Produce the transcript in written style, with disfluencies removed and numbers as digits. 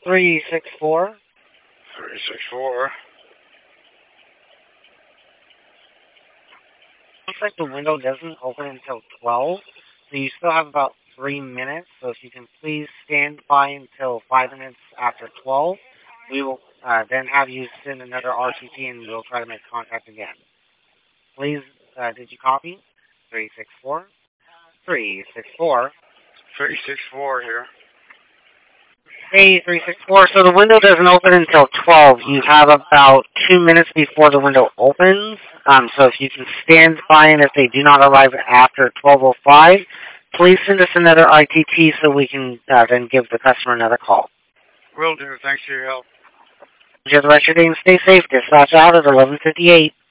364. 364. Looks like the window doesn't open until 12, so you still have about 3 minutes. So if you can please stand by until 5 minutes after 12, we will then have you send another RTP and we'll try to make contact again. Please, did you copy? 364. 364. 364 here. Hey, 364. So the window doesn't open until 12. You have about 2 minutes before the window opens. So if you can stand by and if they do not arrive after 12:05, please send us another ITT so we can then give the customer another call. Will do. Thanks for your help. Enjoy the rest of your day and stay safe. Dispatch out at 11:58.